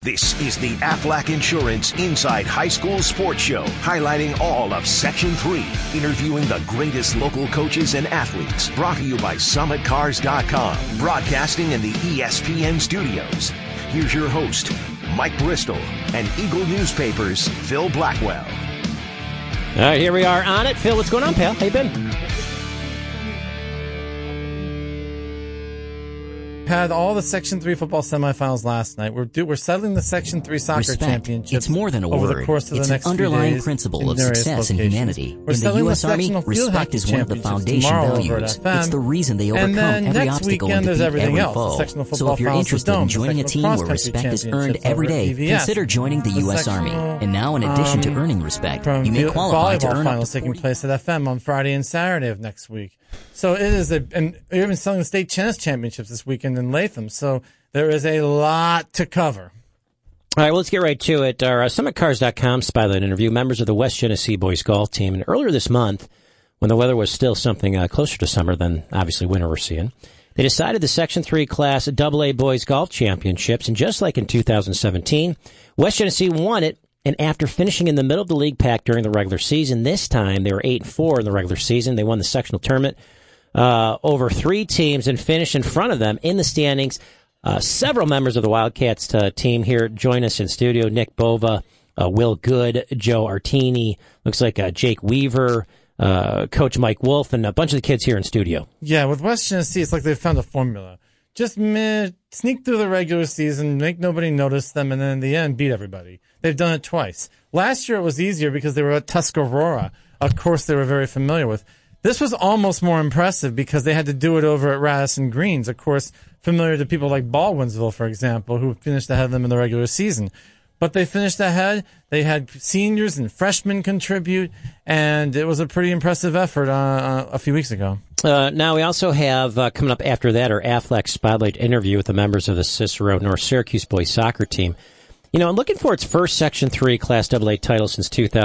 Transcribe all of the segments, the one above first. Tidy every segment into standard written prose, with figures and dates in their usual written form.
This is the Aflac Insurance Inside High School Sports Show, highlighting all of Section 3, interviewing the greatest local coaches and athletes. Brought to you by SummitCars.com, broadcasting in the ESPN studios. Here's your host, Mike Bristol, and Eagle Newspapers' Phil Blackwell. All right, here we are on it. Phil, what's going on, pal? How you been? Had all the Section 3 football semifinals last night. We're settling the Section 3 soccer championships. It's more than a over word. the course of It's the next an underlying days principle of success in humanity. We're in the U.S. Army, respect is one of the foundation values. It's the reason they overcome every obstacle and defeat every foe. So if you're interested in joining a team where respect is earned every day, consider joining the U.S. Army. And now, in addition to earning respect, you may qualify to earn finals taking place at FM on Friday and Saturday of next week. So it is and you're even selling the state tennis championships this weekend in Latham. So there is a lot to cover. All right, well, let's get right to it. Our SummitCars.com spotlight interview members of the West Genesee boys golf team. And earlier this month, when the weather was still something closer to summer than obviously winter we're seeing, they decided the Section 3 Class AA Boys Golf Championships. And just like in 2017, West Genesee won it. And after finishing in the middle of the league pack during the regular season, this time they were 8-4 in the regular season. They won the sectional tournament over 3 teams and finished in front of them in the standings. Several members of the Wildcats team here join us in studio. Nick Bova, Will Good, Joe Artini, looks like Jake Weaver, Coach Mike Wolf, and a bunch of the kids here in studio. Yeah, with West Genesee, it's like they've found a formula. Just sneak through the regular season, make nobody notice them, and then in the end, beat everybody. They've done it twice. Last year, it was easier because they were at Tuscarora, a course they were very familiar with. This was almost more impressive because they had to do it over at Radisson Greens, a course familiar to people like Baldwinsville, for example, who finished ahead of them in the regular season. But they finished ahead. They had seniors and freshmen contribute, and it was a pretty impressive effort a few weeks ago. Now, we also have coming up after that our Aflac Spotlight interview with the members of the Cicero North Syracuse boys soccer team. You know, looking for its first Section 3 Class AA title since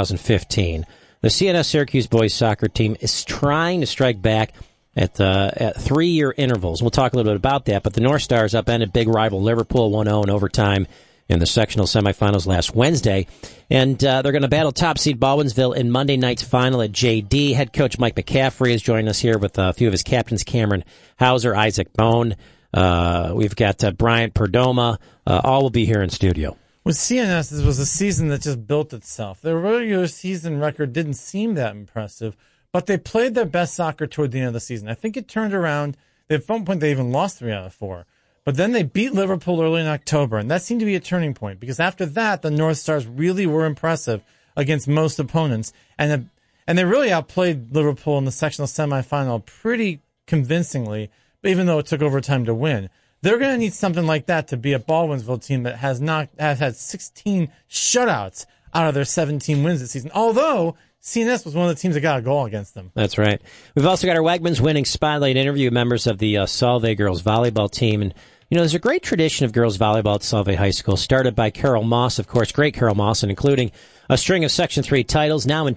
2015. The CNS Syracuse boys soccer team is trying to strike back at 3-year intervals. We'll talk a little bit about that, but the North Stars upended big rival Liverpool 1-0 in overtime in the sectional semifinals last Wednesday. And they're going to battle top seed Baldwinsville in Monday night's final at JD. Head coach Mike McCaffrey is joining us here with a few of his captains, Cameron Hauser, Isaac Bone. We've got Bryant Perdoma. All will be here in studio. With CNS, this was a season that just built itself. Their regular season record didn't seem that impressive, but they played their best soccer toward the end of the season. I think it turned around. At one point, they even lost 3 out of 4. But then they beat Liverpool early in October, and that seemed to be a turning point because after that, the North Stars really were impressive against most opponents, and they really outplayed Liverpool in the sectional semifinal pretty convincingly, even though it took overtime to win. They're going to need something like that to be a Baldwinsville team that has had 16 shutouts out of their 17 wins this season, although CNS was one of the teams that got a goal against them. That's right. We've also got our Wegmans winning spotlight interview, members of the Solvay girls volleyball team. And, you know, there's a great tradition of girls volleyball at Solvay High School, started by Carol Moss, of course, great Carol Moss, and including a string of Section 3 titles. Now in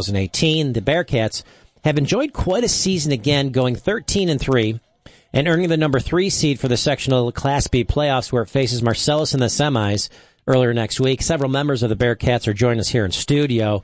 2018, the Bearcats have enjoyed quite a season again, going 13-3. And earning the number 3 seed for the sectional Class B playoffs, where it faces Marcellus in the semis earlier next week. Several members of the Bearcats are joining us here in studio.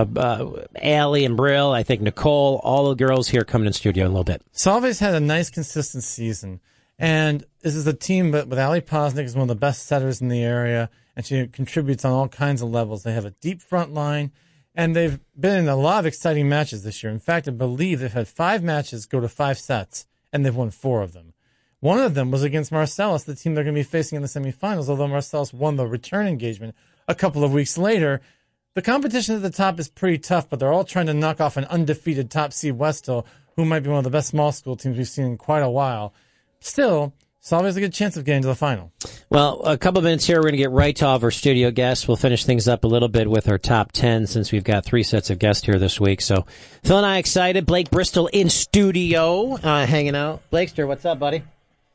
Allie and Brill, I think Nicole, all the girls here coming in studio in a little bit. Solvay's had a nice, consistent season. And this is a team that, with Allie Posnick, is one of the best setters in the area, and she contributes on all kinds of levels. They have a deep front line, and they've been in a lot of exciting matches this year. In fact, I believe they've had 5 matches go to 5 sets. And they've won 4 of them. One of them was against Marcellus, the team they're going to be facing in the semifinals, although Marcellus won the return engagement a couple of weeks later. The competition at the top is pretty tough, but they're all trying to knock off an undefeated top seed Westhill, who might be one of the best small school teams we've seen in quite a while. Still, Solvay has a good chance of getting to the final. Well, a couple of minutes here, we're going to get right to all of our studio guests. We'll finish things up a little bit with our top 10 since we've got 3 sets of guests here this week. So Phil and I excited. Blake Bristol in studio, hanging out. Blakester, what's up, buddy?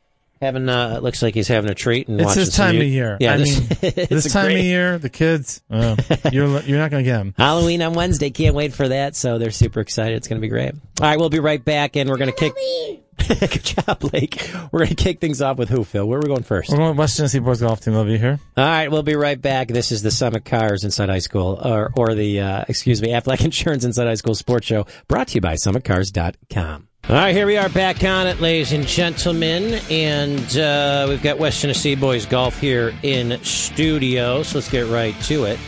Looks like he's having a treat and it's watching his time of year. Yeah, this time of year, the kids, you're not going to get them. Halloween on Wednesday, can't wait for that. So they're super excited. It's going to be great. All right, we'll be right back, and we're going to kick. Good job, Blake. We're going to kick things off with who, Phil? Where are we going first? We're going with West Genesee Boys Golf Team. They'll be here. All right, we'll be right back. This is the Summit Cars Inside High School, or the Aflac Insurance Inside High School Sports Show, brought to you by SummitCars.com. All right, here we are back on it, ladies and gentlemen, and we've got West Genesee Boys Golf here in studio, so let's get right to it.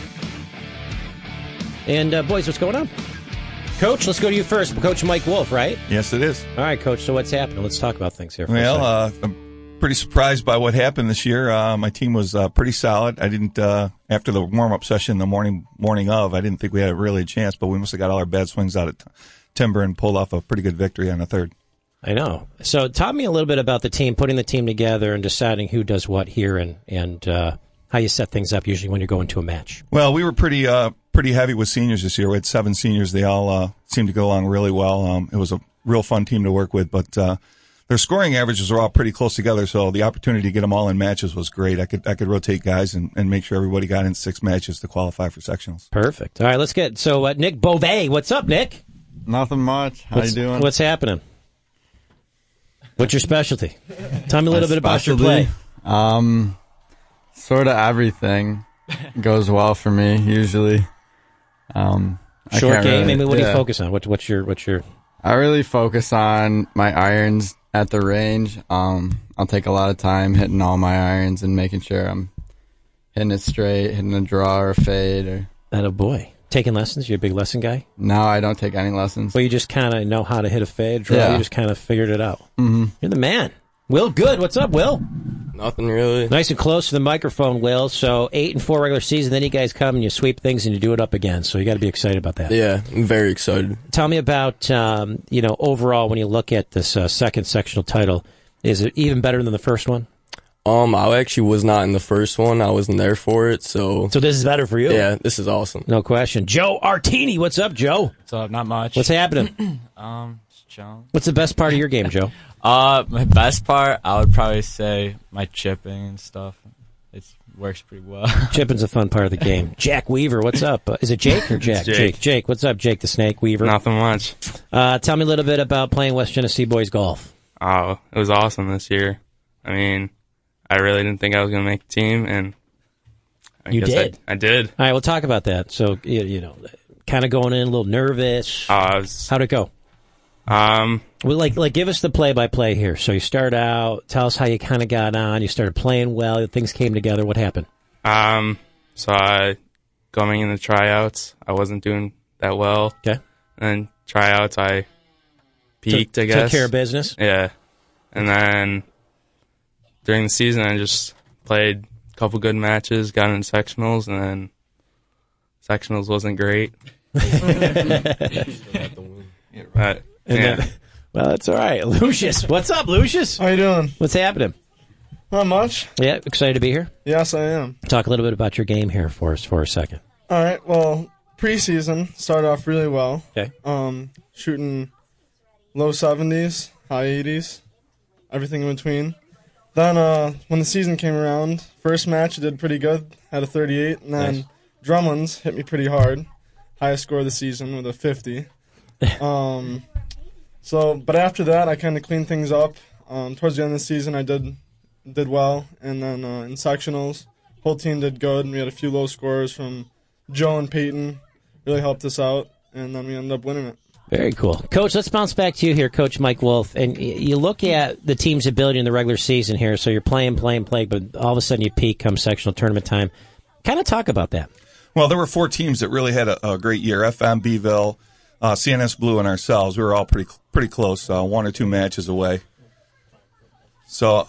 And, boys, what's going on? Coach, let's go to you first. Coach Mike Wolf, right? Yes, it is. All right, Coach, so what's happening? Let's talk about things here for a second. I'm pretty surprised by what happened this year. My team was pretty solid. I didn't, after the warm-up session the morning of, I didn't think we had really a chance, but we must have got all our bad swings out at Timber and pulled off a pretty good victory on the third. I know. So talk me a little bit about the team, putting the team together and deciding who does what here and how you set things up usually when you're going to a match. Well, we were pretty heavy with seniors this year. We had 7 seniors. They all seemed to go along really well. It was a real fun team to work with, but their scoring averages were all pretty close together, so the opportunity to get them all in matches was great. I could rotate guys and make sure everybody got in 6 matches to qualify for sectionals. Perfect. All right, let's get Nick Beauvais. What's up, Nick? Nothing much. How you doing? What's happening? What's your specialty? Tell me a little bit about your play. Sort of everything goes well for me usually. Short game. Maybe what do you focus on? What's your? I really focus on my irons at the range. I'll take a lot of time hitting all my irons and making sure I'm hitting it straight, hitting a draw or a fade. Or oh boy, taking lessons. You're a big lesson guy. No, I don't take any lessons. Well, you just kind of know how to hit a fade, draw. Yeah. You just kind of figured it out. Mm-hmm. You're the man. Will, good. What's up, Will? Nothing really. Nice and close to the microphone, Will. So 8-4 regular season, then you guys come and you sweep things and you do it up again. So you got to be excited about that. Yeah, I'm very excited. Tell me about overall when you look at this second sectional title, is it even better than the first one? I actually was not in the first one. I wasn't there for it, so this is better for you. Yeah, this is awesome. No question. Joe Artini, what's up, Joe? What's up? Not much. What's happening? Just chilling. What's the best part of your game, Joe? My best part, I would probably say my chipping and stuff. It works pretty well. Chipping's a fun part of the game. Jack Weaver, what's up? Is it Jake or Jack? Jake. What's up, Jake the Snake Weaver? Nothing much. Tell me a little bit about playing West Genesee Boys Golf. Oh, it was awesome this year. I mean, I really didn't think I was going to make the team, and you did. I did. All right, we'll talk about that. So, kind of going in a little nervous. How'd it go? Well, give us the play-by-play here. So you start out, tell us how you kind of got on. You started playing well. Things came together. What happened? So going in the tryouts, I wasn't doing that well. Okay. And then tryouts, I peaked, I guess. Took care of business? Yeah. And then during the season, I just played a couple good matches, got in sectionals, and then sectionals wasn't great. But, yeah. Well, that's all right. Lucius, what's up, Lucius? How you doing? What's happening? Not much. Yeah, excited to be here? Yes, I am. Talk a little bit about your game here for us for a second. All right, well, preseason started off really well. Okay. Shooting low 70s, high 80s, everything in between. Then when the season came around, first match I did pretty good, had a 38, and then Drumlin's hit me pretty hard. Highest score of the season with a 50. But after that, I kind of cleaned things up. Towards the end of the season, I did well, and then in sectionals, whole team did good, and we had a few low scores from Joe and Peyton. Really helped us out, and then we ended up winning it. Very cool. Coach, let's bounce back to you here, Coach Mike Wolf. And you look at the team's ability in the regular season here, so you're playing, but all of a sudden you peak come sectional tournament time. Kind of talk about that. Well, there were 4 teams that really had a great year, FM, Beeville, CNS Blue, and ourselves. We were all pretty close, 1 or 2 matches away. So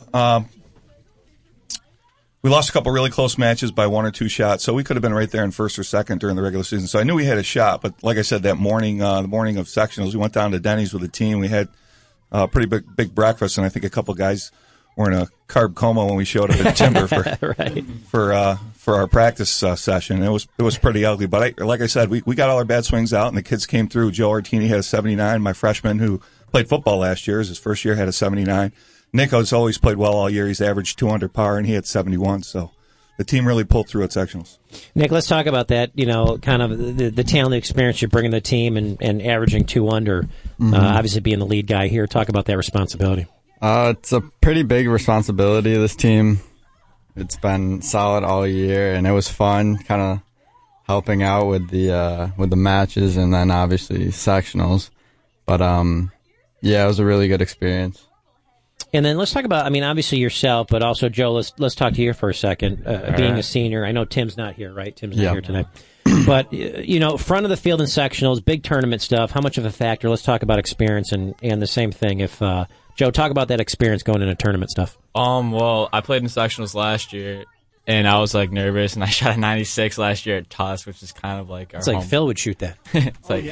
we lost a couple really close matches by 1 or 2 shots, so we could have been right there in first or second during the regular season. So I knew we had a shot, but like I said, that morning, the morning of sectionals, we went down to Denny's with the team. We had a pretty big breakfast, and I think a couple guys were in a carb coma when we showed up at Timber for our practice session. It was pretty ugly, but like I said, we got all our bad swings out, and the kids came through. Joe Artini had a 79. My freshman, who played football last year, his first year, had a 79. Nick has always played well all year. He's averaged 2 under par, and he had 71. So the team really pulled through at sectionals. Nick, let's talk about that. You know, kind of the talent experience you're bringing the team and averaging 2 under. Obviously, being the lead guy here. Talk about that responsibility. It's a pretty big responsibility. This team, it's been solid all year, and it was fun, kind of helping out with the matches and then obviously sectionals. But yeah, it was a really good experience. And then let's talk about, I mean, obviously yourself, but also, Joe, let's talk to you for a second. Being a senior, I know Tim's not here, right? Tim's not here tonight. But, you know, front of the field in sectionals, big tournament stuff, how much of a factor? Let's talk about experience and the same thing. If Joe, talk about that experience going into tournament stuff. Well, I played in sectionals last year, and I was, like, nervous, and I shot a 96 last year at Tusk, which is kind of like our It's like Phil would shoot that. It's like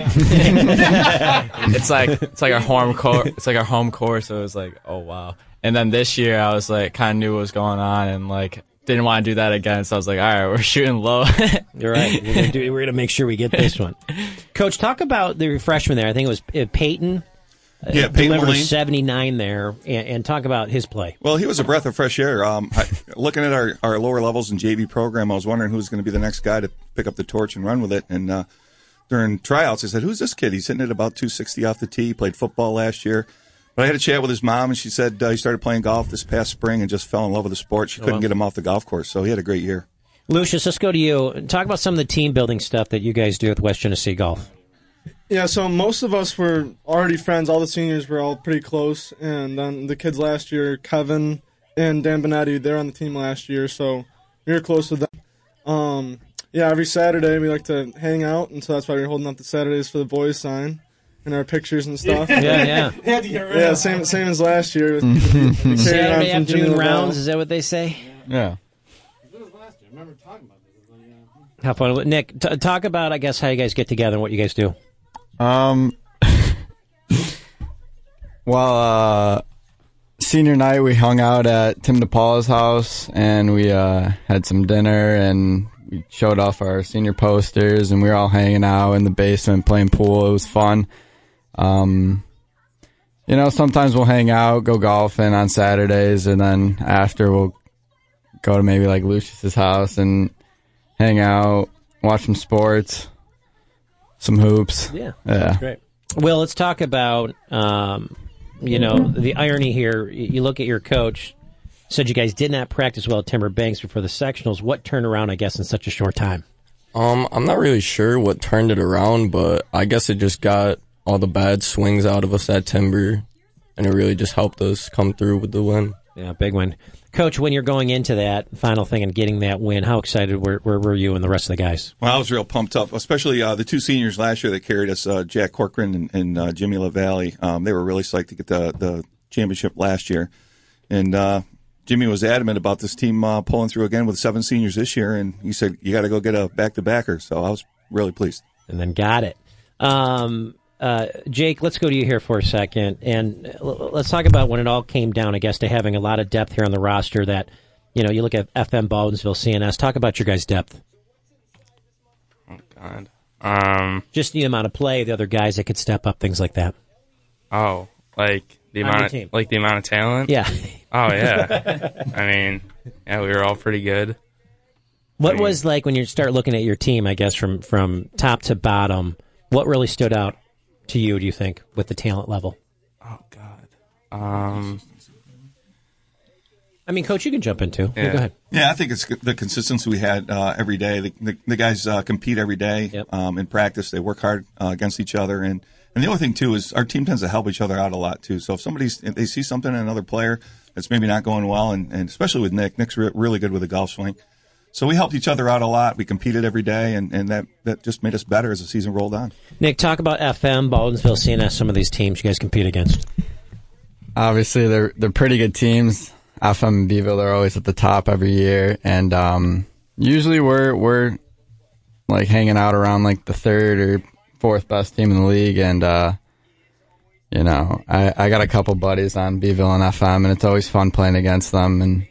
it's like our home course, so it was like, oh wow. And then this year I was like kind of knew what was going on and like didn't want to do that again, so I was like, all right, we're shooting low. You're right. We're gonna make sure we get this one. Coach, talk about the freshman there. I think it was Peyton. Peyton delivered Moline. 79 there, and talk about his play. Well, he was a breath of fresh air. Looking at our lower levels in JV program, I was wondering who was going to be the next guy to pick up the torch and run with it. And during tryouts, I said, who's this kid? He's hitting it about 260 off the tee. He played football last year. But I had a chat with his mom, and she said he started playing golf this past spring and just fell in love with the sport. She couldn't get him off the golf course, so he had a great year. Lucius, let's go to you. Talk about some of the team-building stuff that you guys do with West Genesee Golf. Yeah, so most of us were already friends. All the seniors were all pretty close. And then the kids last year, Kevin and Dan Benetti, they're on the team last year, so we were close with them. Yeah, every Saturday we like to hang out, and so that's why we're holding up the Saturdays for the boys sign and our pictures and stuff. Yeah. Same as last year. Saturday afternoon rounds, is that what they say? Yeah. How fun. Nick, talk about, I guess, how you guys get together and what you guys do. Well, senior night we hung out at Tim DePaula's house, and we had some dinner, and we showed off our senior posters, and we were all hanging out in the basement playing pool. It was fun. You know, sometimes we'll hang out, go golfing on Saturdays, and then after we'll go to maybe like Lucius's house and hang out, watch some sports, some hoops. Yeah, that's great. Will, let's talk about, you know, the irony here. You look at your coach, said you guys did not practice well at Timber Banks before the sectionals. What turned around, I guess, in such a short time? I'm not really sure what turned it around, but I guess it just got all the bad swings out of us at Timber, and it really just helped us come through with the win. Yeah, big win. Coach, when you're going into that final thing and getting that win, how excited were you and the rest of the guys? Well, I was real pumped up, especially the two seniors last year that carried us, Jack Corcoran and Jimmy LaValle. They were really psyched to get the championship last year. And Jimmy was adamant about this team pulling through again with 7 seniors this year, and he said, you got to go get a back-to-backer. So I was really pleased. And then got it. Jake, let's go to you here for a second, and let's talk about when it all came down, I guess, to having a lot of depth here on the roster that, you know, you look at FM Baldwinsville, CNS. Talk about your guys' depth. Oh, God. Just the amount of play, the other guys that could step up, things like that. Oh, like the amount of talent? Yeah. Oh, yeah. I mean, yeah, we were all pretty good. What was like when you start looking at your team, I guess, from top to bottom, what really stood out to you, do you think, with the talent level? Oh, God. I mean, Coach, you can jump in, too. Yeah. Go ahead. Yeah, I think it's the consistency we had every day. The guys compete every day in practice. They work hard against each other. And the other thing, too, is our team tends to help each other out a lot, too. So if they see something in another player that's maybe not going well, and especially with Nick's really good with the golf swing. So we helped each other out a lot. We competed every day, and that just made us better as the season rolled on. Nick, talk about FM, Baldwinsville, CNS, some of these teams you guys compete against. Obviously, they're pretty good teams. FM and Beeville, they're always at the top every year, and usually we're like hanging out around like the 3rd or 4th best team in the league, and you know, I got a couple buddies on Beeville and FM, and it's always fun playing against them. And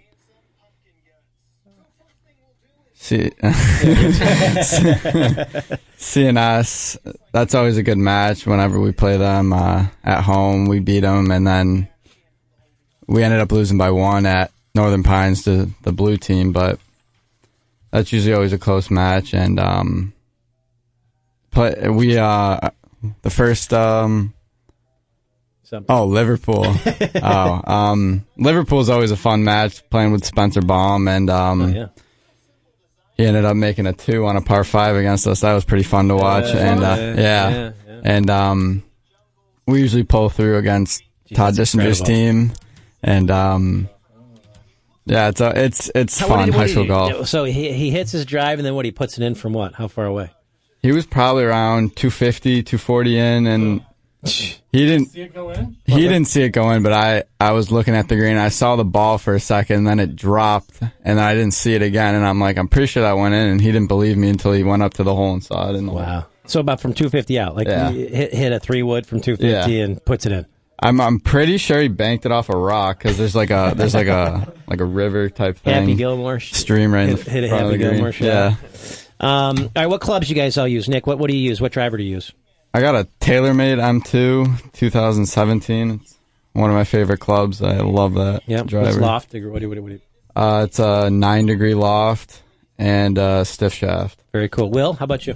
CNS, that's always a good match. Whenever we play them at home, we beat them, and then we ended up losing by 1 at Northern Pines to the blue team. But that's usually always a close match. And we the first Liverpool. Liverpool's always a fun match, playing with Spencer Baum, and he ended up making a 2 on a par 5 against us. That was pretty fun to watch. And we usually pull through against Todd Dissinger's team, and it's fun high school golf. So he hits his drive, and then he puts it in from what? How far away? He was probably around 250, 240 in, and he didn't see it go in. He didn't see it go in, but I was looking at the green. I saw the ball for a second, and then it dropped, and I didn't see it again. And I'm like, I'm pretty sure that went in, and he didn't believe me until he went up to the hole and saw it in the hole. So about from 250 out, he hit a 3-wood from 250 and puts it in. I'm pretty sure he banked it off a rock, because there's like a river type thing. Happy Gilmore stream right in hit a front Happy of the Gilmore green. Yeah. All right, what clubs you guys all use? Nick, what do you use? What driver do you use? I got a TaylorMade M2 2017. It's one of my favorite clubs. I love that driver. What's loft? What do you? It's a 9-degree loft and a stiff shaft. Very cool. Will, how about you?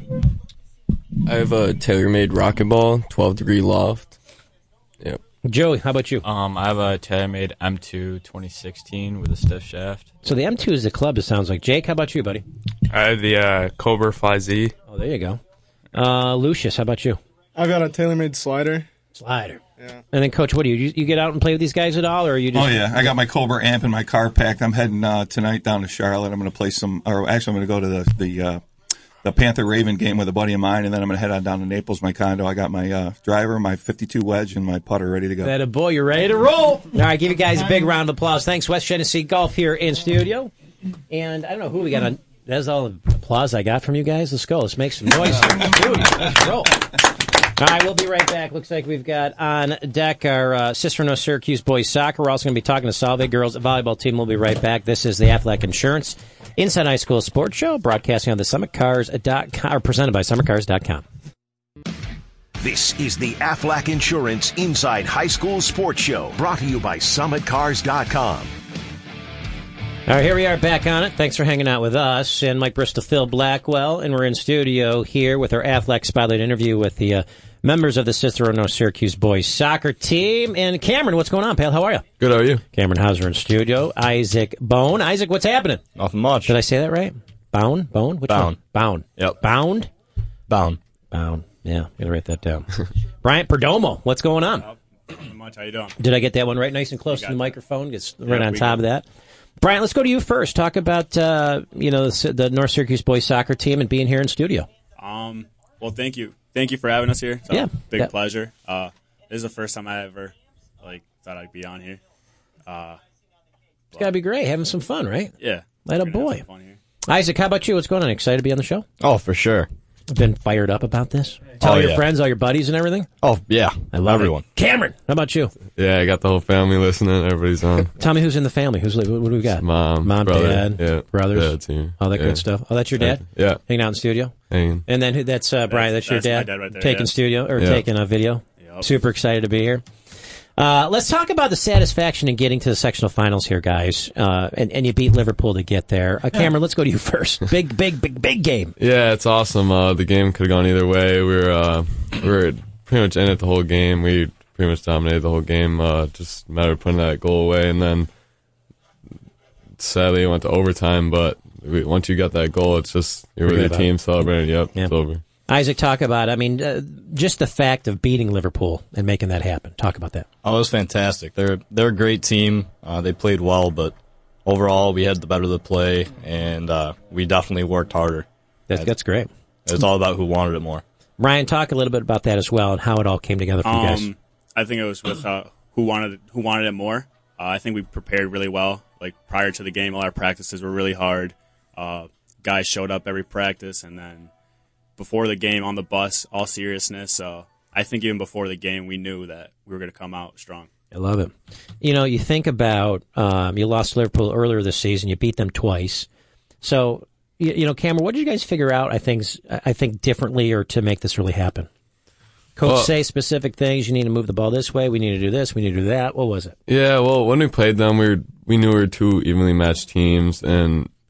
I have a TaylorMade Rocket Ball, 12-degree loft. Yep. Joey, how about you? I have a TaylorMade M2 2016 with a stiff shaft. So the M2 is the club, it sounds like. Jake, how about you, buddy? I have the Cobra Fly Z. Oh, there you go. Lucius, how about you? I've got a TaylorMade slider. Yeah. And then, Coach, what do you get out and play with these guys at all, or are you just... Oh, yeah. I got my Cobra amp in my car packed. I'm heading tonight down to Charlotte. I'm going to play I'm going to go to the Panther-Raven game with a buddy of mine, and then I'm going to head on down to Naples, my condo. I got my driver, my 52 wedge, and my putter ready to go. That a boy, you're ready to roll. All right, give you guys a big round of applause. Thanks, West Genesee Golf here in studio. And I don't know who we got on. That's all the applause I got from you guys. Let's go. Let's make some noise here. Dude, let's roll. All right, we'll be right back. Looks like we've got on deck our Cicero Syracuse boys soccer. We're also going to be talking to Solvay girls volleyball team. We'll be right back. This is the Aflac Insurance Inside High School Sports Show, broadcasting on the SummitCars.com, or presented by SummitCars.com. This is the Aflac Insurance Inside High School Sports Show, brought to you by SummitCars.com. All right, here we are back on it. Thanks for hanging out with us. And Mike Bristol, Phil Blackwell, and we're in studio here with our Aflac Spotlight interview with the members of the Cicero Syracuse boys soccer team. And Cameron, what's going on, pal? How are you? Good, how are you? Cameron Hauser in studio. Isaac Bone. Isaac, what's happening? Nothing much. Did I say that right? Bone? Which Bound. one? Bound. Yep. Bound? Bound. Yeah, gotta write that down. Bryant Perdomo, what's going on? Nothing much. How you doing? Did I get that one right? Nice and close to the microphone. Gets right on top of that. Bryant, let's go to you first. Talk about the North Syracuse boys soccer team and being here in studio. Well, thank you for having us here. It's big pleasure. This is the first time I ever thought I'd be on here. It's got to be great, having some fun, right? Yeah, let a boy. Isaac, how about you? What's going on? Excited to be on the show? Oh, for sure. Been fired up about this? Tell your friends, all your buddies, and everything. Oh yeah, I love everyone. Cameron, how about you? Yeah, I got the whole family listening. Everybody's on. Tell me who's in the family. What do we got? Mom, brother, dad, brothers, dad's here. all that good stuff. Oh, that's your dad. Yeah, hanging out in studio. Hanging. And then that's Brian. That's your dad. My dad right there, taking studio or taking a video. Yep. Super excited to be here. Let's talk about the satisfaction in getting to the sectional finals here, guys. And you beat Liverpool to get there. Cameron, let's go to you first. Big game. Yeah, it's awesome. The game could have gone either way. We were pretty much in it the whole game. We pretty much dominated the whole game. Just a matter of putting that goal away, and then sadly it went to overtime. But once you got that goal, it's just you're with your team celebrating. It's over. Isaac, talk about it. I mean, just the fact of beating Liverpool and making that happen. Talk about that. Oh, it was fantastic. They're a great team. They played well, but overall we had the better of the play, and we definitely worked harder. That's great. It was all about who wanted it more. Ryan, talk a little bit about that as well and how it all came together for you guys. I think it was with who wanted it more. I think we prepared really well. Like prior to the game, all our practices were really hard. Guys showed up every practice, and then before the game on the bus, all seriousness. I think even before the game, we knew that we were going to come out strong. I love it. You think about you lost Liverpool earlier this season. You beat them twice. So, Cameron, what did you guys figure out, I think differently or to make this really happen? Coach say specific things. You need to move the ball this way. We need to do this. We need to do that. What was it? Yeah, well, when we played them, we knew we were two evenly matched teams, and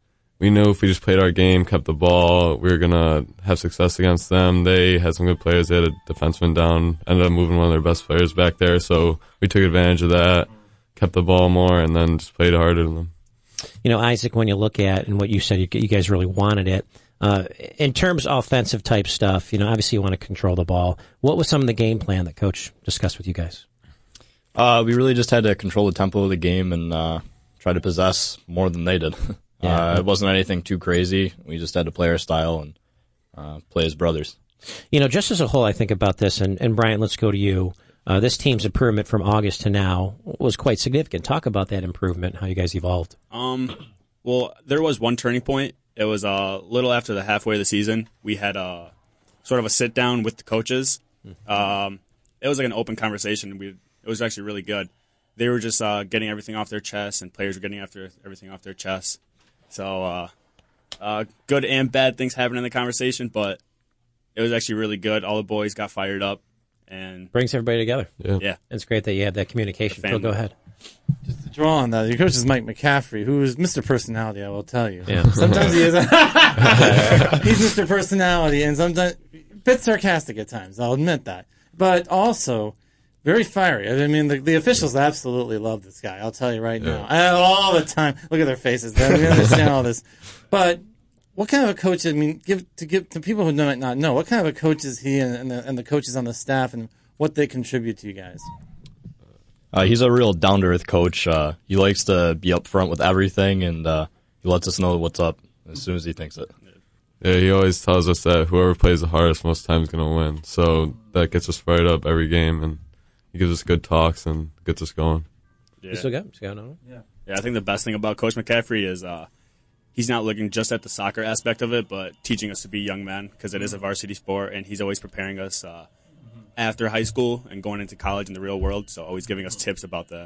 we knew if we just played our game, kept the ball, we were going to have success against them. They had some good players. They had a defenseman down, ended up moving one of their best players back there. So we took advantage of that, kept the ball more, and then just played harder than them. Isaac, when you look at, and what you said, you guys really wanted it. In terms of offensive type stuff, obviously you want to control the ball. What was some of the game plan that Coach discussed with you guys? We really just had to control the tempo of the game and try to possess more than they did. It wasn't anything too crazy. We just had to play our style and play as brothers. Just as a whole, I think about this, and Brian, let's go to you. This team's improvement from August to now was quite significant. Talk about that improvement, how you guys evolved. Well, there was one turning point. It was a little after the halfway of the season. We had sort of a sit down with the coaches. It was like an open conversation. It was actually really good. They were just getting everything off their chest, and players were getting everything off their chest. So good and bad things happened in the conversation, but it was actually really good. All the boys got fired up. And brings everybody together. Yeah. It's great that you have that communication. Phil, go ahead. Just to draw on that, your coach is Mike McCaffrey, who is Mr. Personality, I will tell you. Yeah. Sometimes he is. He's Mr. Personality, and sometimes a bit sarcastic at times, I'll admit that. But also very fiery. I mean, the officials absolutely love this guy, I'll tell you right now. All the time. Look at their faces. We understand all this. But what kind of a coach, give to people who might not know, what kind of a coach is he and the coaches on the staff and what they contribute to you guys? He's a real down-to-earth coach. He likes to be up front with everything, and he lets us know what's up as soon as he thinks it. Yeah, he always tells us that whoever plays the hardest most times is going to win. So that gets us fired up every game, and he gives us good talks and gets us going. Yeah. You still got on? Yeah, I think the best thing about Coach McCaffrey is he's not looking just at the soccer aspect of it, but teaching us to be young men, because it is a varsity sport, and he's always preparing us after high school and going into college in the real world, so always giving us tips about that.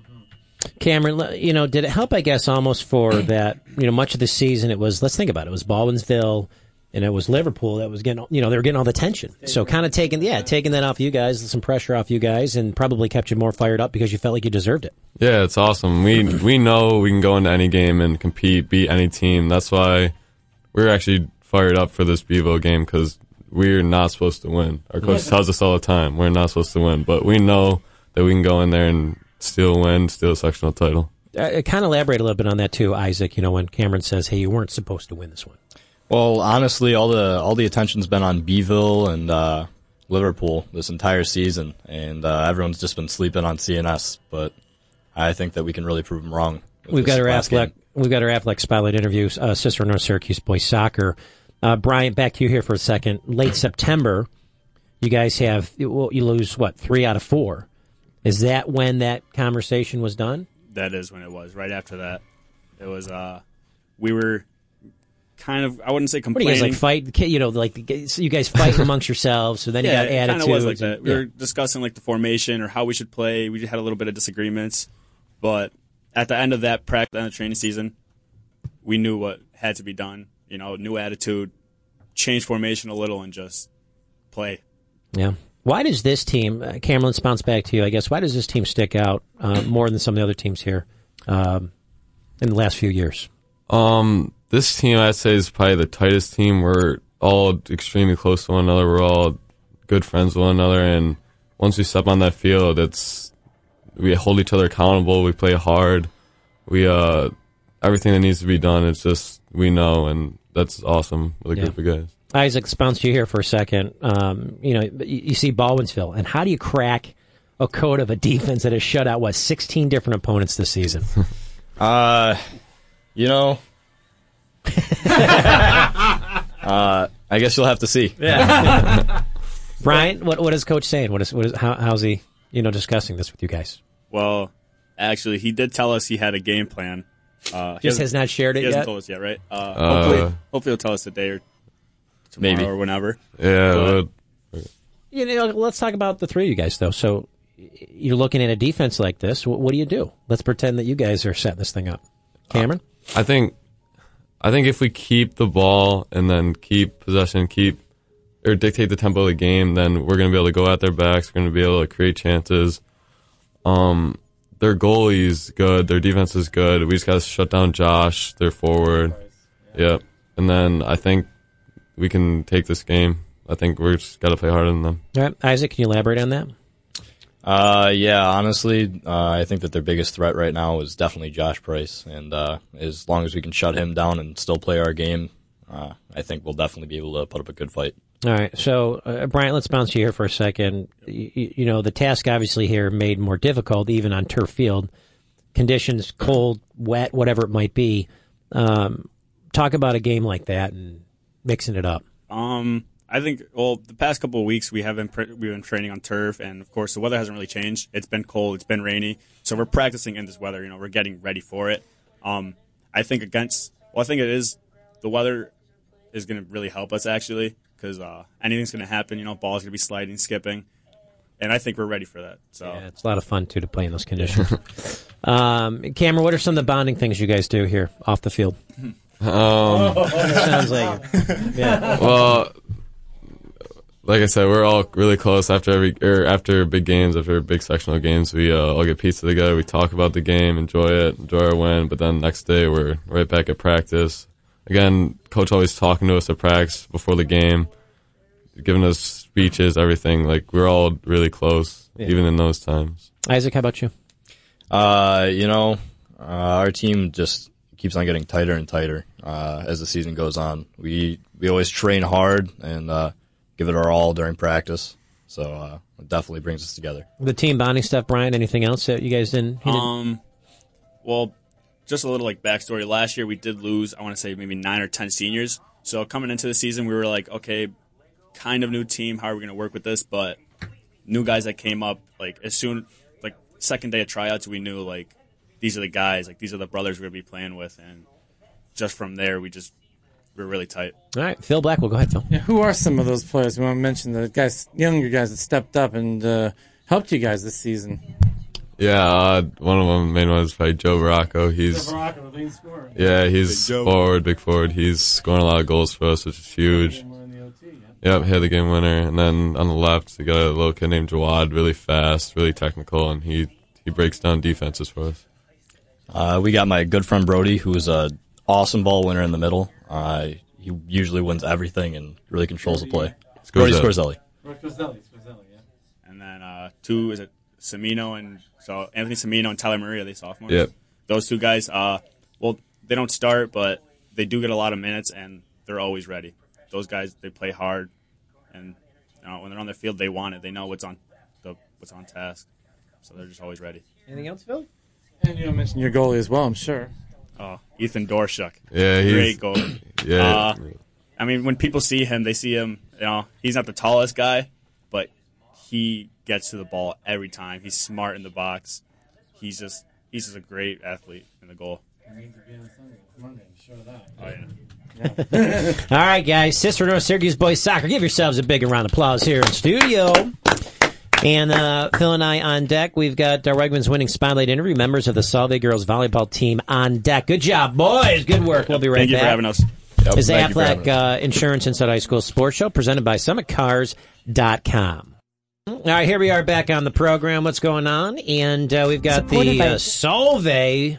Cameron, did it help, I guess, almost for that, much of the season it was, let's think about it, it was Baldwinsville and it was Liverpool that was getting, they were getting all the attention. So kind of taking that off you guys, some pressure off you guys, and probably kept you more fired up because you felt like you deserved it. Yeah, it's awesome. We know we can go into any game and compete, beat any team. That's why we're actually fired up for this Bevo game, because we're not supposed to win. Our coach tells us all the time we're not supposed to win, but we know that we can go in there and steal a sectional title. Kind of elaborate a little bit on that too, Isaac. When Cameron says, "Hey, you weren't supposed to win this one." Well, honestly, all the attention's been on Beeville and Liverpool this entire season, and everyone's just been sleeping on CNS. But I think that we can really prove them wrong. We've got our Aflac Spotlight interview, Cicero North Syracuse boys soccer. Brian, back to you here for a second. Late September, you guys you lose 3 out of 4. Is that when that conversation was done? That is when it was. Right after that, it was. We were kind of, I wouldn't say complaining. What do you guys fight? You guys fight amongst yourselves. So then you got attitudes. It kind of was like that. We were discussing the formation or how we should play. We had a little bit of disagreements, but at the end of that practice, end of the training season, we knew what had to be done. New attitude, change formation a little, and just play. Yeah. Why does this team, Cameron, let's bounce back to you, I guess, why does this team stick out more than some of the other teams here in the last few years? This team, I'd say, is probably the tightest team. We're all extremely close to one another. We're all good friends with one another, and once we step on that field, we hold each other accountable. We play hard. We everything that needs to be done, it's just we know, and that's awesome with a group of guys. Isaac, let's bounce you here for a second. You see Baldwinsville, and how do you crack a code of a defense that has shut out 16 different opponents this season? I guess you'll have to see. Yeah. Brian, what is Coach saying? How's he discussing this with you guys? Well, actually, he did tell us he had a game plan. Has not shared it yet? He hasn't told us yet, right? Hopefully he'll tell us today or tomorrow maybe or whenever. Yeah. Let's talk about the three of you guys, though. So you're looking at a defense like this. What do you do? Let's pretend that you guys are setting this thing up. Cameron? I think if we keep the ball and then keep possession, or dictate the tempo of the game, then we're going to be able to go at their backs. We're going to be able to create chances. Their goalie's good. Their defense is good. We just got to shut down Josh, their forward. Yep. And then I think we can take this game. I think we're just got to play harder than them. All right. Isaac, can you elaborate on that? Yeah, honestly, I think that their biggest threat right now is definitely Josh Price. And as long as we can shut him down and still play our game, I think we'll definitely be able to put up a good fight. All right. So, Bryant, let's bounce you here for a second. You know, the task obviously here made more difficult, even on turf field. Conditions, cold, wet, whatever it might be. Talk about a game like that and mixing it up. I think, well, the past couple of weeks we've been training on turf, and of course the weather hasn't really changed. It's been cold, it's been rainy, so we're practicing in this weather. You know, we're getting ready for it. I think the weather is going to really help us actually, because anything's going to happen. You know, ball's going to be sliding, skipping, and I think we're ready for that. So yeah, it's a lot of fun too to play in those conditions. Cameron, what are some of the bonding things you guys do here off the field? Sounds like it. Yeah. Well, like I said, we're all really close after big games, after big sectional games. We all get pizza together. We talk about the game, enjoy our win. But then next day, we're right back at practice. Again, coach always talking to us at practice before the game, giving us speeches, everything. Like, we're all really close, even in those times. Isaac, how about you? Our team just keeps on getting tighter and tighter as the season goes on. We always train hard and give it our all during practice, so it definitely brings us together. The team bonding stuff, Brian, anything else that you guys didn't? Well, just a little like backstory. Last year we did lose, I want to say maybe 9 or 10 seniors. So coming into the season, we were like, okay, kind of new team. How are we going to work with this? But new guys that came up, like second day of tryouts, we knew like these are the guys, like these are the brothers we're going to be playing with, and just from there we're really tight. All right, Phil Blackwell, go ahead, Phil. Yeah, who are some of those players? We want to mention the guys, younger guys that stepped up and helped you guys this season. Yeah, one of them, the main one, is probably Joe Baracco. The lead scorer. Yeah, he's big forward. He's scoring a lot of goals for us, which is huge. Yep, hit the game winner. And then on the left, we got a little kid named Jawad, really fast, really technical, and he breaks down defenses for us. We got my good friend Brody, who is an awesome ball winner in the middle. He usually wins everything and really controls the play. Brody Scorzelli. Yeah. And then two, is it Semino and Anthony Semino and Tyler Murray, are they sophomores? Yep. Those two guys, well, they don't start, but they do get a lot of minutes, and they're always ready. Those guys, they play hard, and when they're on the field, they want it. They know what's on task, so they're just always ready. Anything else, Phil? And you mentioned your goalie as well, I'm sure. Oh, Ethan Dorshuk. Yeah, great goalie. Yeah. When people see him, they see him. He's not the tallest guy, but he gets to the ball every time. He's smart in the box. He's just a great athlete in the goal. Oh yeah. All right, guys. Cicero North Syracuse boys soccer. Give yourselves a big round of applause here in studio. And Phil and I on deck. We've got Wegmans winning spotlight interview. Members of the Solvay girls volleyball team on deck. Good job, boys. Good work. We'll be right back. Thank you for having us. Yep, is the Aflac Insurance Inside High School Sports Show presented by SummitCars.com. All right, here we are back on the program. What's going on? And we've got the Solvay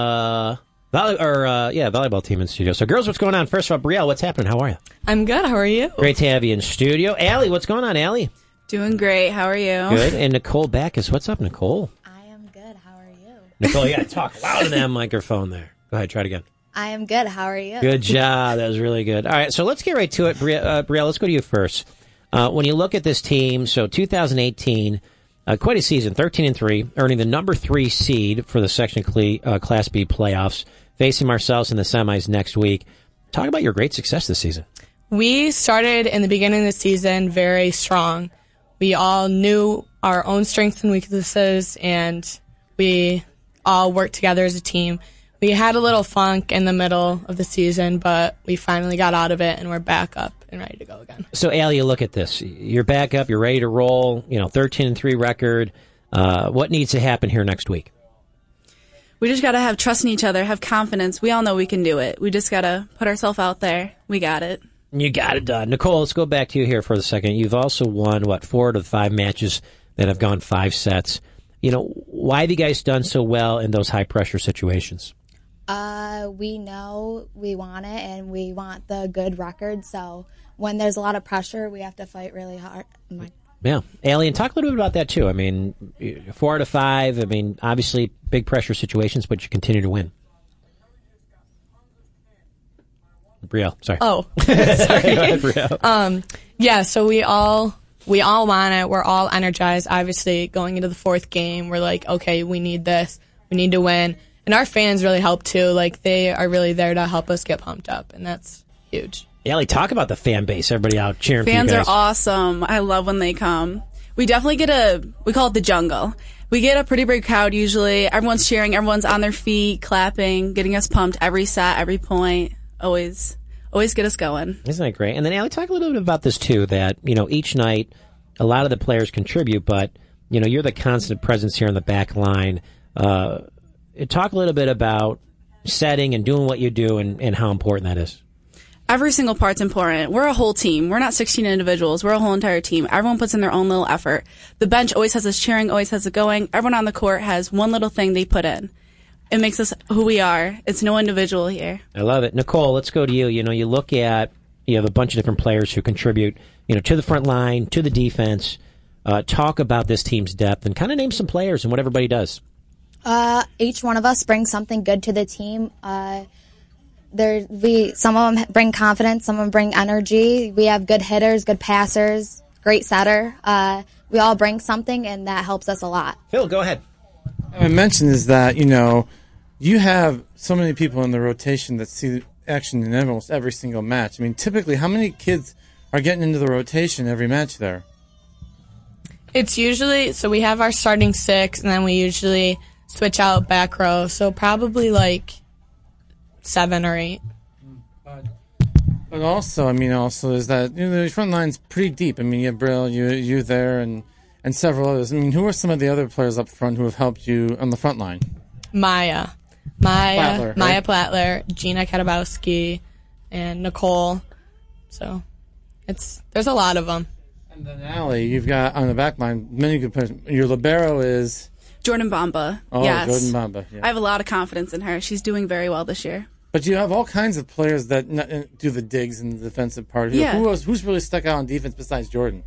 volleyball team in studio. So, girls, what's going on? First of all, Brielle, what's happening? How are you? I'm good. How are you? Great to have you in studio. Allie, what's going on, Allie? Doing great. How are you? Good. And Nicole Backus. What's up, Nicole? I am good. How are you? Nicole, you got to talk loud in that microphone there. Go ahead, try it again. I am good. How are you? Good job. That was really good. All right, so let's get right to it. Brielle, let's go to you first. When you look at this team, so 2018, quite a season, 13-3, earning the number 3 seed for the Section Class B playoffs, facing Marcellus in the semis next week. Talk about your great success this season. We started in the beginning of the season very strong. We all knew our own strengths and weaknesses, and we all worked together as a team. We had a little funk in the middle of the season, but we finally got out of it, and we're back up and ready to go again. So, Allie, you look at this. You're back up. You're ready to roll. 13-3 record. What needs to happen here next week? We just got to have trust in each other, have confidence. We all know we can do it. We just got to put ourselves out there. We got it. You got it done. Nicole, let's go back to you here for a second. You've also won, 4 out of 5 matches that have gone 5 sets. Why have you guys done so well in those high-pressure situations? We know we want it, and we want the good record. So when there's a lot of pressure, we have to fight really hard. Yeah. Alien, talk a little bit about that, too. I mean, 4 out of 5. I mean, obviously big pressure situations, but you continue to win. Brielle, sorry. Oh, sorry. Yeah, so we all want it. We're all energized. Obviously, going into the 4th game, we're like, okay, we need this. We need to win. And our fans really help, too. Like, they are really there to help us get pumped up, and that's huge. Allie, talk about the fan base. Everybody out cheering for you guys. Fans are awesome. I love when they come. We definitely we call it the jungle. We get a pretty big crowd usually. Everyone's cheering. Everyone's on their feet, clapping, getting us pumped every set, every point. Always get us going. Isn't that great? And then, Allie, talk a little bit about this, too, that, each night a lot of the players contribute, but, you're the constant presence here on the back line. Talk a little bit about setting and doing what you do and how important that is. Every single part's important. We're a whole team. We're not 16 individuals. We're a whole entire team. Everyone puts in their own little effort. The bench always has us cheering, always has it going. Everyone on the court has one little thing they put in. It makes us who we are. It's no individual here. I love it. Nicole, let's go to you. You look at, you have a bunch of different players who contribute, to the front line, to the defense. Talk about this team's depth and kind of name some players and what everybody does. Each one of us brings something good to the team. Some of them bring confidence, some of them bring energy. We have good hitters, good passers, great setter. We all bring something, and that helps us a lot. Phil, go ahead. I mentioned is that, you have so many people in the rotation that see action in almost every single match. I mean, typically, how many kids are getting into the rotation every match there? It's usually, so we have our starting 6, and then we usually switch out back row. So probably like 7 or 8. But also, is that, the front line's pretty deep. I mean, you have Brill, you there, and several others. I mean, who are some of the other players up front who have helped you on the front line? Maya Plattler, Gina Katabowski, and Nicole. So there's a lot of them. And then Allie, you've got on the back line many good players. Your libero is Jordan Bamba. Oh, yes. Jordan Bamba. Yeah. I have a lot of confidence in her. She's doing very well this year. But you have all kinds of players that do the digs in the defensive part. Yeah. Who's really stuck out on defense besides Jordan?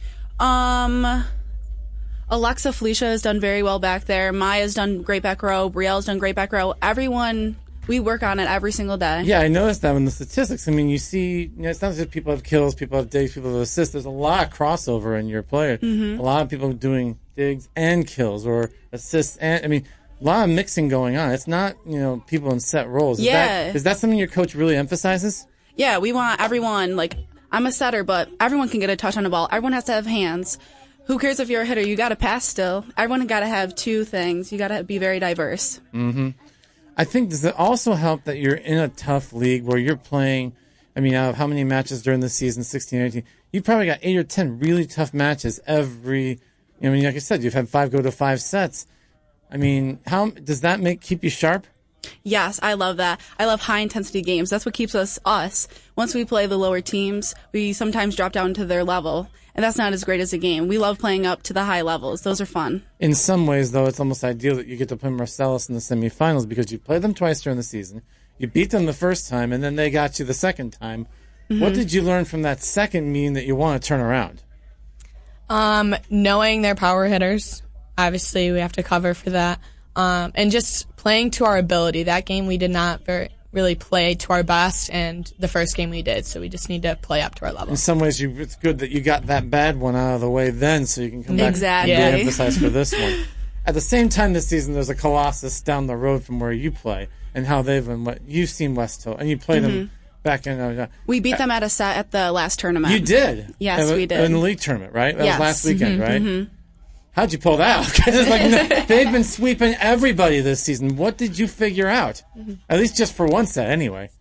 Alexa Felicia has done very well back there. Maya's done great back row. Brielle's done great back row. Everyone, we work on it every single day. Yeah, I noticed that in the statistics. I mean, you see, it's not just people have kills, people have digs, people have assists. There's a lot of crossover in your player. Mm-hmm. A lot of people doing digs and kills or assists. And a lot of mixing going on. It's not, people in set roles. Is that something your coach really emphasizes? Yeah, we want everyone, I'm a setter, but everyone can get a touch on the ball. Everyone has to have hands. Who cares if you're a hitter? You got to pass still. Everyone got to have 2 things. You got to be very diverse. Mm-hmm. I think, does it also help that you're in a tough league where you're playing, out of how many matches during the season, 16, 18, you've probably got 8 or 10 really tough matches every, like I said, you've had 5 go to 5 sets. How does that keep you sharp? Yes, I love that. I love high-intensity games. That's what keeps us. Once we play the lower teams, we sometimes drop down to their level, and that's not as great as a game. We love playing up to the high levels. Those are fun. In some ways, though, it's almost ideal that you get to play Marcellus in the semifinals because you played them twice during the season. You beat them the first time, and then they got you the second time. Mm-hmm. What did you learn from that second meeting that you want to turn around? Knowing their power hitters. Obviously, we have to cover for that. And just playing to our ability. That game we did not really play to our best, and the first game we did, so we just need to play up to our level. In some ways, it's good that you got that bad one out of the way then, so you can come back and emphasize for this one. At the same time this season, there's a Colossus down the road from where you play, and how they've been. You've seen West Hill, and you played them back in. We beat them at a set at the last tournament. You did? Yes, we did. In the league tournament, right? That was last weekend, right? Mm-hmm. How'd you pull that out? Because they've been sweeping everybody this season. What did you figure out? At least just for one set, anyway.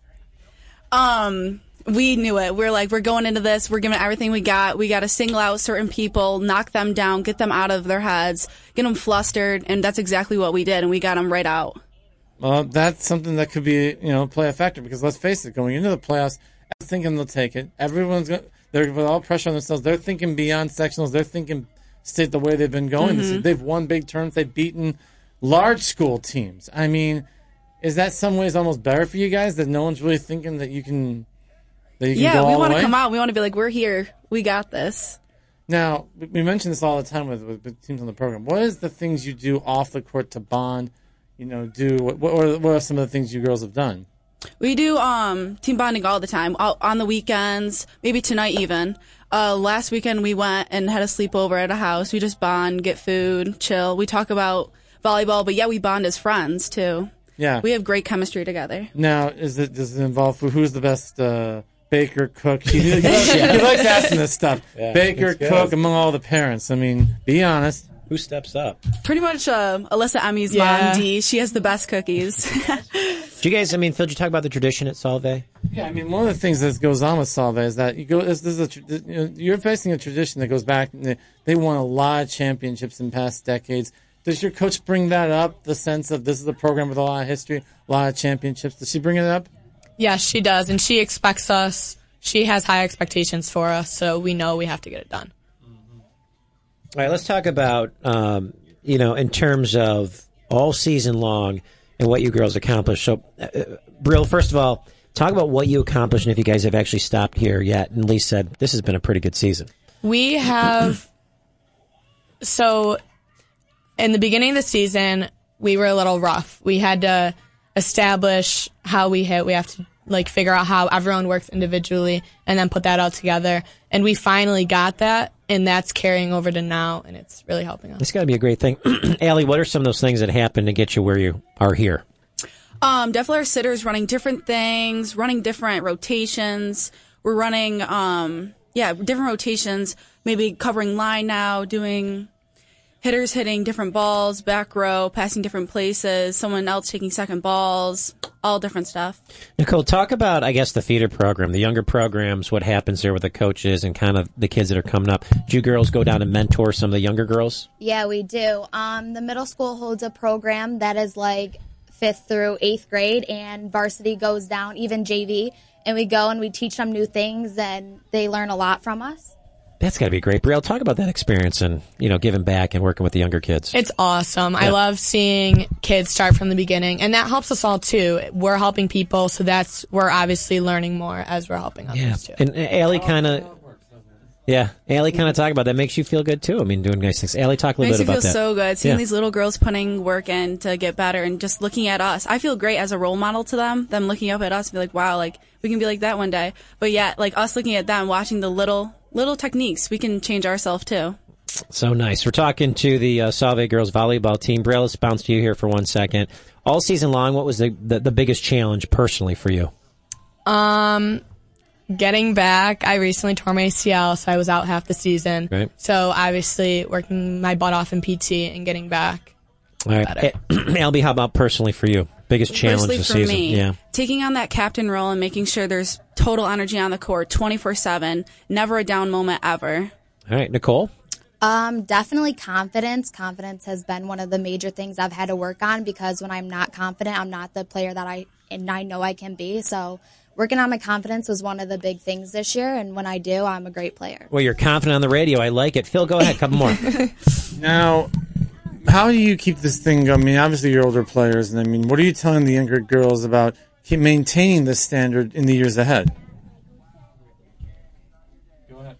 We knew it. We're going into this. We're giving everything we got. We got to single out certain people, knock them down, get them out of their heads, get them flustered, and that's exactly what we did, and we got them right out. Well, that's something that could be, play a factor, because let's face it, going into the playoffs, everyone's thinking they'll take it. They're with all pressure on themselves. They're thinking beyond sectionals. They're thinking state the way they've been going. They've won big tournaments. They've beaten large school teams. is that some ways almost better for you guys that no one's really thinking that you can go we all want the to way? come out. We want to be like, we're here. We got this. Now, we mention this all the time with teams on the program. What is the things you do off the court to bond? What are some of the things you girls have done? We do team bonding all the time, on the weekends, maybe tonight even. Last weekend we went and had a sleepover at a house. We just bond, get food, chill. We talk about volleyball, but we bond as friends too. Yeah. We have great chemistry together. Now, does it involve food? Who's the best baker, cook? He likes asking this stuff. Yeah, baker, cook, among all the parents. I mean, be honest. Who steps up? Pretty much Alyssa Emmy's mom, Dee. She has the best cookies. Do you guys, Phil, did you talk about the tradition at Solvay? Yeah, one of the things that goes on with Solvay is that you're facing a tradition that goes back. They won a lot of championships in past decades. Does your coach bring that up, the sense of this is a program with a lot of history, a lot of championships? Does she bring it up? Yes, she does, and she expects us. She has high expectations for us, so we know we have to get it done. All right, let's talk about, in terms of all season long and what you girls accomplished. So, Brill, first of all, talk about what you accomplished and if you guys have actually stopped here yet. And Lee said, this has been a pretty good season. We have, so in the beginning of the season, we were a little rough. We had to establish how we hit. We have to figure out how everyone works individually and then put that all together. And we finally got that, and that's carrying over to now, and it's really helping us. It's got to be a great thing. Allie, what are some of those things that happen to get you where you are here? Definitely our sitters running different things, running different rotations. We're running, different rotations, maybe covering line now, doing hitters hitting different balls, back row, passing different places, someone else taking second balls, all different stuff. Nicole, talk about, I guess, the feeder program, the younger programs, what happens there with the coaches and kind of the kids that are coming up. Do you girls go down and mentor some of the younger girls? Yeah, we do. The middle school holds a program that is 5th through 8th grade, and varsity goes down, even JV, and we go and we teach them new things, and they learn a lot from us. That's got to be great. Brielle, talk about that experience and, giving back and working with the younger kids. It's awesome. Yeah. I love seeing kids start from the beginning, and that helps us all, too. We're helping people, so we're obviously learning more as we're helping others, too. And Allie kind of talk about that. Makes you feel good, too. Doing nice things. Allie, talk a little bit about that. Makes you feel so good, seeing these little girls putting work in to get better and just looking at us. I feel great as a role model to them looking up at us and be like, wow, we can be like that one day. But yeah, us looking at them, watching the little techniques, we can change ourselves too. So nice. We're talking to the Solvay girls volleyball team. Brielle, let's bounce to you here for 1 second. All season long, what was the biggest challenge personally for you? Getting back. I recently tore my ACL, so I was out half the season. Right. So obviously working my butt off in PT and getting back. All right. Albie, how about personally for you? Biggest challenge this season? Me, taking on that captain role and making sure there's total energy on the court 24/7, never a down moment ever. All right, Nicole? Definitely confidence. Confidence has been one of the major things I've had to work on, because when I'm not confident, I'm not the player that I know I can be. So working on my confidence was one of the big things this year, and when I do, I'm a great player. Well, you're confident on the radio. I like it. Phil, go ahead. Couple more. Now, how do you keep this thing going? Obviously you're older players, and what are you telling the younger girls about keep maintaining this standard in the years ahead? Go ahead.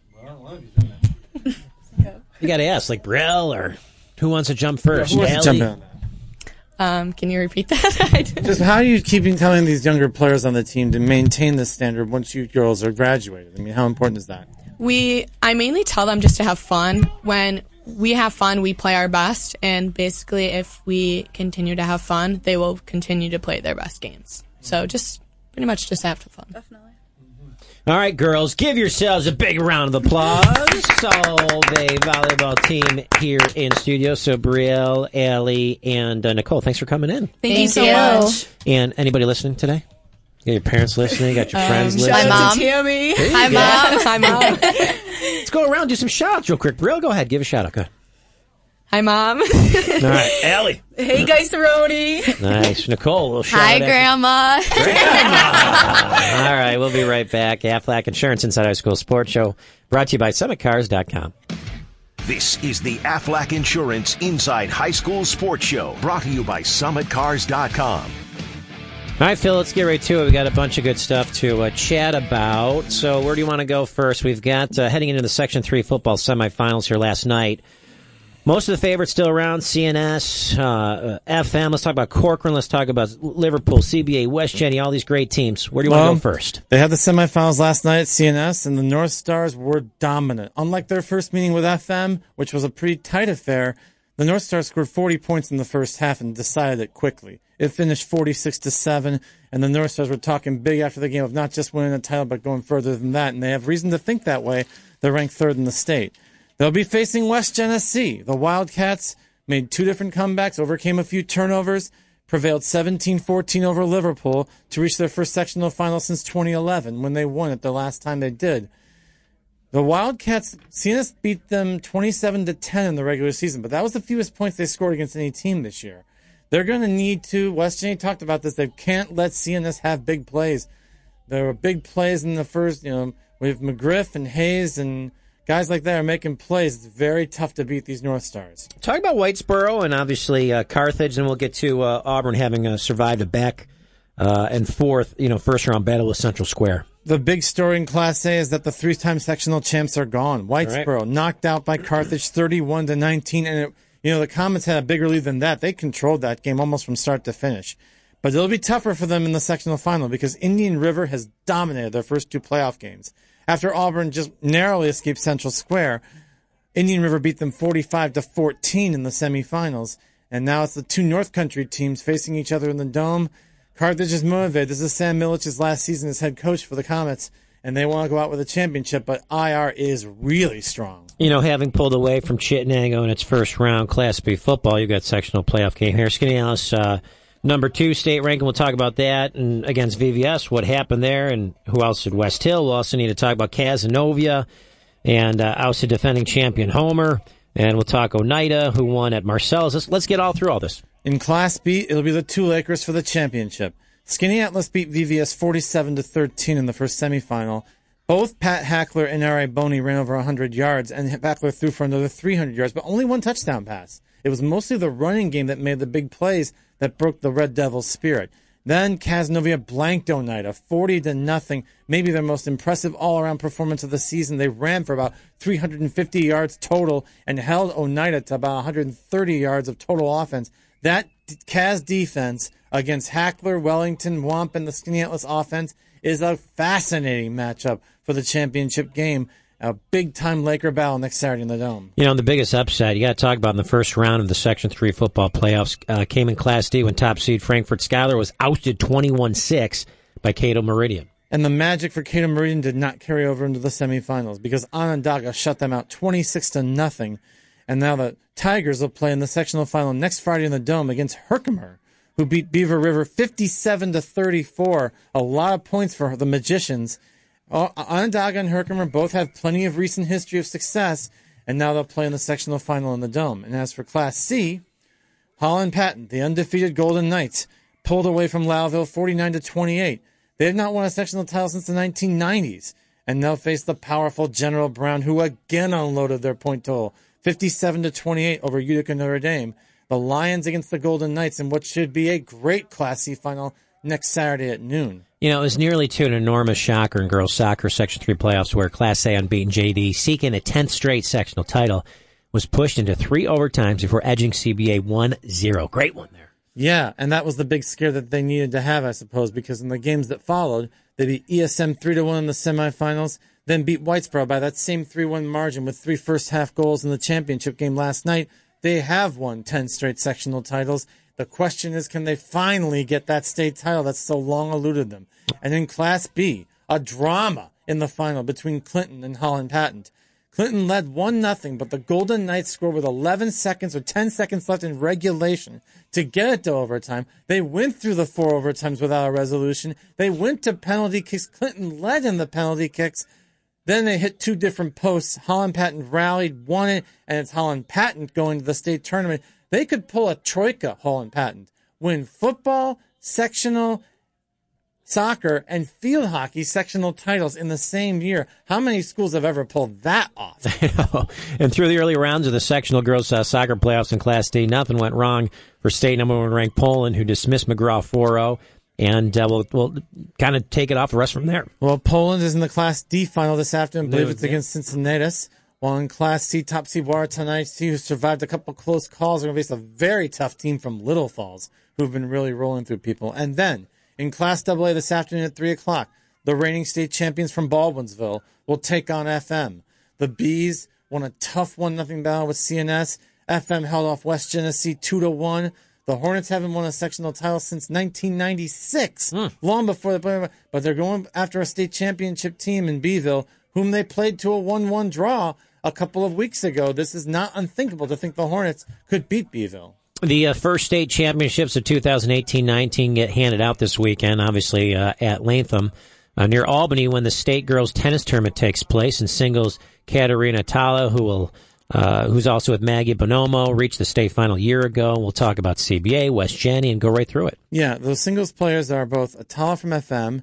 You got to ask, Brielle, or who wants to jump first? Who wants to jump in on that? Can you repeat that? Just how are you telling these younger players on the team to maintain this standard once you girls are graduated? How important is that? I mainly tell them just to have fun. When we have fun, we play our best, and basically if we continue to have fun, they will continue to play their best games. So just pretty much just have fun. Definitely. All right, girls, give yourselves a big round of applause. Solvay volleyball team here in studio. So Brielle, Allie, and Nicole, thanks for coming in. Thank you so much. And anybody listening today? You got your parents listening? You got your friends listening? Shout out Mom. to Tammy. Hi, Mom. Hi, Mom. Let's go around and do some shout-outs real quick. Brielle, go ahead. Give a shout-out. Go ahead. Hi, Mom. All right, Allie. Hey, guys, Cerrone. Nice. Nicole, a little shout-out. Hi, Grandma. Grandma. All right, we'll be right back. Aflac Insurance Inside High School Sports Show, brought to you by SummitCars.com. This is the Aflac Insurance Inside High School Sports Show, brought to you by SummitCars.com. All right, Phil, let's get right to it. We got a bunch of good stuff to chat about. So where do you want to go first? We've got heading into the Section 3 football semifinals here last night. Most of the favorites still around, CNS, FM. Let's talk about Corcoran. Let's talk about Liverpool, CBA, West Jenny, all these great teams. Where do you want to go first? They had the semifinals last night at CNS, and the North Stars were dominant. Unlike their first meeting with FM, which was a pretty tight affair, the North Stars scored 40 points in the first half and decided it quickly. It finished 46-7, and the North Stars were talking big after the game of not just winning the title, but going further than that, and they have reason to think that way. They're ranked third in the state. They'll be facing West Genesee. The Wildcats made 2 different comebacks, overcame a few turnovers, prevailed 17-14 over Liverpool to reach their first sectional final since 2011 when they won it the last time they did. The Wildcats, CNS beat them 27-10 in the regular season, but that was the fewest points they scored against any team this year. They're going to need to, West Jenny talked about this, they can't let CNS have big plays. There were big plays in the first, with McGriff and Hayes and guys like that are making plays. It's very tough to beat these North Stars. Talk about Whitesboro and obviously Carthage, and we'll get to Auburn having survived a back and forth, first round battle with Central Square. The big story in Class A is that the 3-time sectional champs are gone. Whitesboro knocked out by Carthage 31-19, and the Comets had a bigger lead than that. They controlled that game almost from start to finish. But it'll be tougher for them in the sectional final because Indian River has dominated their first 2 playoff games. After Auburn just narrowly escaped Central Square, Indian River beat them 45-14 in the semifinals. And now it's the 2 North Country teams facing each other in the Dome. Carthage is motivated. This is Sam Milich's last season as head coach for the Comets, and they want to go out with a championship, but IR is really strong. Having pulled away from Chittenango in its first round Class B football, you've got sectional playoff game here. Skaneateles, number 2 state ranking. We'll talk about that. And against VVS, what happened there, and who else did West Hill? We'll also need to talk about Cazenovia and ousted defending champion Homer. And we'll talk Oneida, who won at Marcellus. Let's get all through all this. In Class B, it'll be the 2 Lakers for the championship. Skaneateles beat VVS 47-13 in the first semifinal. Both Pat Hackler and R.A. Boney ran over 100 yards, and Hackler threw for another 300 yards, but only 1 touchdown pass. It was mostly the running game that made the big plays that broke the Red Devils' spirit. Then Cazenovia blanked Oneida 40-0, maybe their most impressive all-around performance of the season. They ran for about 350 yards total and held Oneida to about 130 yards of total offense. That Caz defense against Hackler, Wellington, Wamp, and the Skaneateles offense is a fascinating matchup for the championship game. A big-time Laker battle next Saturday in the Dome. The biggest upset you got to talk about in the first round of the Section 3 football playoffs came in Class D when top seed Frankfort Schuyler was ousted 21-6 by Cato Meridian. And the magic for Cato Meridian did not carry over into the semifinals because Onondaga shut them out 26-0. And now the Tigers will play in the sectional final next Friday in the Dome against Herkimer, who beat Beaver River 57-34. A lot of points for the Magicians. Onondaga and Herkimer both have plenty of recent history of success, and now they'll play in the sectional final in the Dome. And as for Class C, Holland Patton, the undefeated Golden Knights, pulled away from Lowville 49-28. They have not won a sectional title since the 1990s, and they'll face the powerful General Brown, who again unloaded their point total, 57-28 over Utica Notre Dame. The Lions against the Golden Knights in what should be a great Class C final next Saturday at noon. It was nearly to an enormous shocker in girls soccer Section 3 playoffs where Class A unbeaten JD, seeking a 10th straight sectional title, was pushed into 3 overtimes before edging CBA 1-0. Great one there. Yeah, and that was the big scare that they needed to have, I suppose, because in the games that followed, they beat ESM 3-1 in the semifinals, then beat Whitesboro by that same 3-1 margin with 3 first-half goals in the championship game last night. They have won 10 straight sectional titles. The question is, can they finally get that state title that's so long eluded them? And in Class B, a drama in the final between Clinton and Holland Patton. Clinton led 1-0, but the Golden Knights scored with 11 seconds or 10 seconds left in regulation to get it to overtime. They went through the 4 overtimes without a resolution. They went to penalty kicks. Clinton led in the penalty kicks. Then they hit 2 different posts. Holland Patton rallied, won it, and it's Holland Patton going to the state tournament. They could pull a troika, Holland Patton, win football, sectional, soccer, and field hockey sectional titles in the same year. How many schools have ever pulled that off? And through the early rounds of the sectional girls soccer playoffs in Class D, nothing went wrong for state number 1 ranked Poland, who dismissed McGraw 4-0. And we'll kind of take it off the rest from there. Well, Poland is in the Class D final this afternoon. I believe it's against Cincinnati. While in Class C, top seed Watertown who survived a couple close calls, are going to face a very tough team from Little Falls, who've been really rolling through people. And then in Class AA this afternoon at 3 o'clock, the reigning state champions from Baldwinsville will take on FM. The Bees won a tough 1-0 battle with CNS. FM held off West Genesee 2-1. The Hornets haven't won a sectional title since 1996, long before but they're going after a state championship team in Beeville, whom they played to a 1-1 draw a couple of weeks ago. This is not unthinkable to think the Hornets could beat Beeville. The first state championships of 2018-19 get handed out this weekend, obviously at Latham. Near Albany, when the state girls tennis tournament takes place, in singles, Katerina Tala, who's also with Maggie Bonomo, reached the state final a year ago. We'll talk about CBA, West Jenny, and go right through it. Yeah, those singles players are both Atala from FM,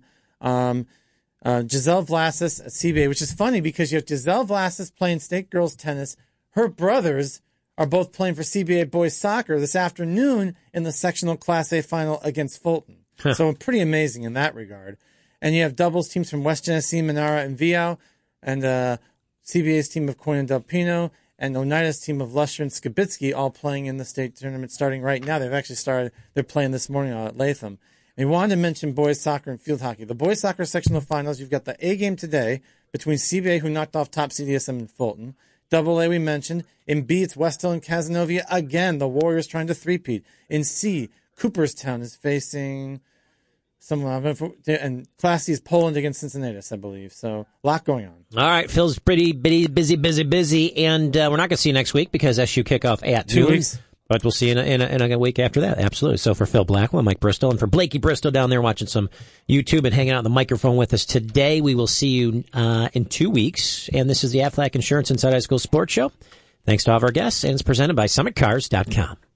Giselle Vlasis at CBA, which is funny because you have Giselle Vlasis playing state girls tennis. Her brothers are both playing for CBA boys soccer this afternoon in the sectional Class A final against Fulton. So pretty amazing in that regard. And you have doubles teams from West Genesee, Menara, and Viau, and CBA's team of Coin and Del Pino, and Oneida's team of Lusher and Skibitsky all playing in the state tournament starting right now. They've actually started, they're playing this morning at Latham. And we wanted to mention boys soccer and field hockey. The boys soccer sectional finals, you've got the A game today between CBA, who knocked off top CDSM and Fulton. Double A we mentioned. In B, it's West Hill and Cazenovia. Again, the Warriors trying to three-peat. In C, Cooperstown is facing someone, and Class C is Poland against Cincinnati, I believe. So a lot going on. All right, Phil's pretty busy, and we're not going to see you next week because SU kickoff at 2 weeks. But we'll see you in a week after that. Absolutely. So for Phil Blackwell, Mike Bristol, and for Blakey Bristol down there watching some YouTube and hanging out on the microphone with us today, we will see you in 2 weeks. And this is the Aflac Insurance Inside High School Sports Show. Thanks to all of our guests, and it's presented by SummitCars.com.